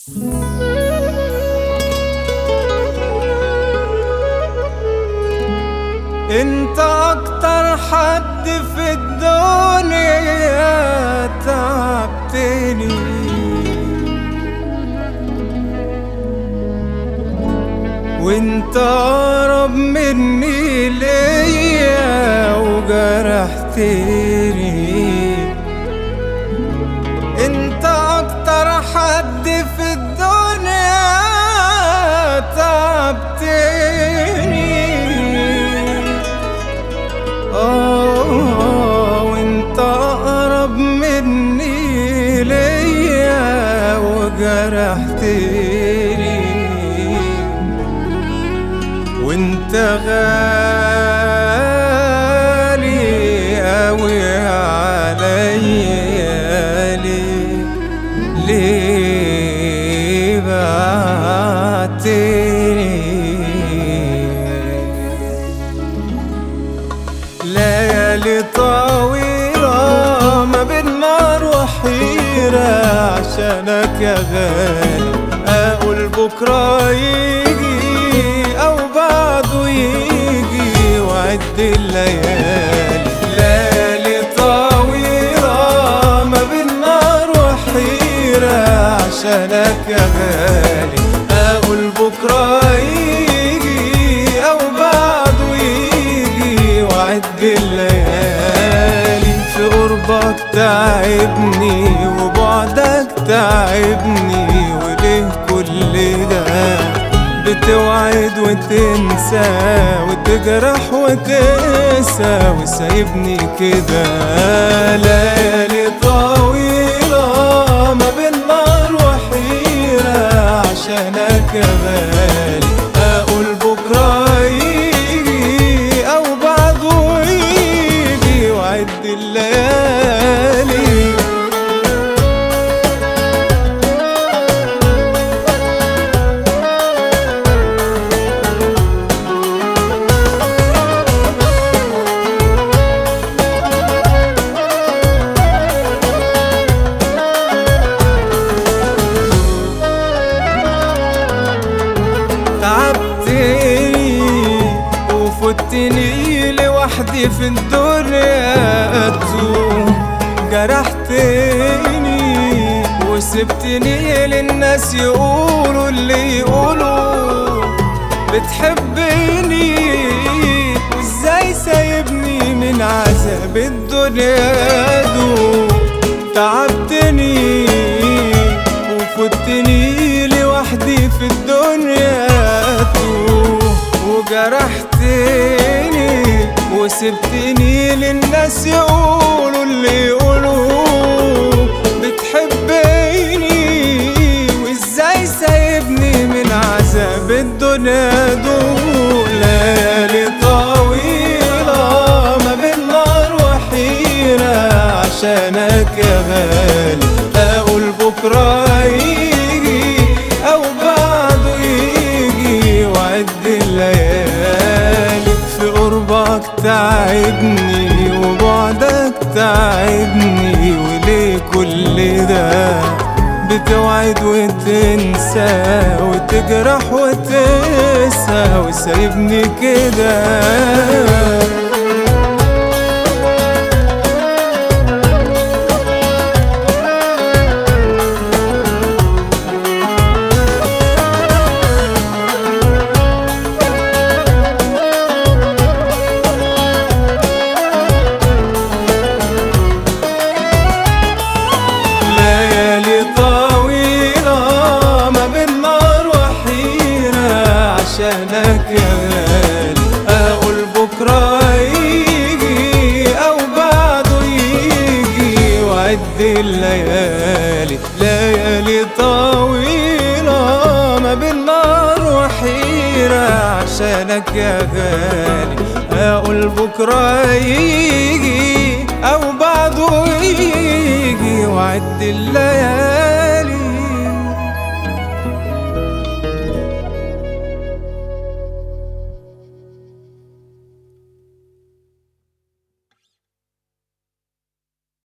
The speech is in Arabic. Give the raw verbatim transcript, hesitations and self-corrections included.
انت اكتر حد في الدنيا تعبتني، وانت اقرب مني ليا وجرحتني. انت اكتر حد في الدنيا تعبتني، اه وانت اقرب مني ليا وجرحتني. وانت غالي اوي عليا، ليه ليه بعتني؟ ليالي طويلة ما بين نار وحيرة عشانك يا غالي. اقول بكرة يجي او بعده يجي وعد الليالي. ليالي طويلة ما بين نار وحيرة عشانك يا غالي. اقول بكرة يجي او بعده يجي وعد الليالي. في قربك تعبني وبعدك تعبني، وليه كل ده؟ بتوعد وتنسى وتجرح وتقسى وسايبني كده. ليالي طويلة ما بين نار وحيرة عشانك يا غالي. اقول بكرة يجي او بعده يجي وعد الليالي. تعبتني وفتني لوحدي في الدنيا أتوه، جرحتني وسبتني للناس يقولوا اللي يقولوا. بتحبني وازاي سايبني من عذاب الدنيا دوب؟ تعبتني وفتني لوحدي في الدنيا أتوه، وجرحتني وسبتني للناس يقولوا اللي يقولوا. بتحبني وازاي سايبني من عذاب الدنيا دول؟ ليالي طويلة ما بين نار وحيرة عشانك يا غالي. اقول بكرة يجي او بعده يجي وعد الليالي. في قربك تعبني وبعدك تعبني، وليه كل ده؟ بتوعد وتنسى وتجرح وتقسى وسايبني كده. عشانك يا غالي. اقول بكرة يجي او بعده يجي وعد الليالي. ليالي طويلة ما بين نار وحيرة عشانك يا غالي. اقول بكرة يجي او بعده يجي وعد الليالي.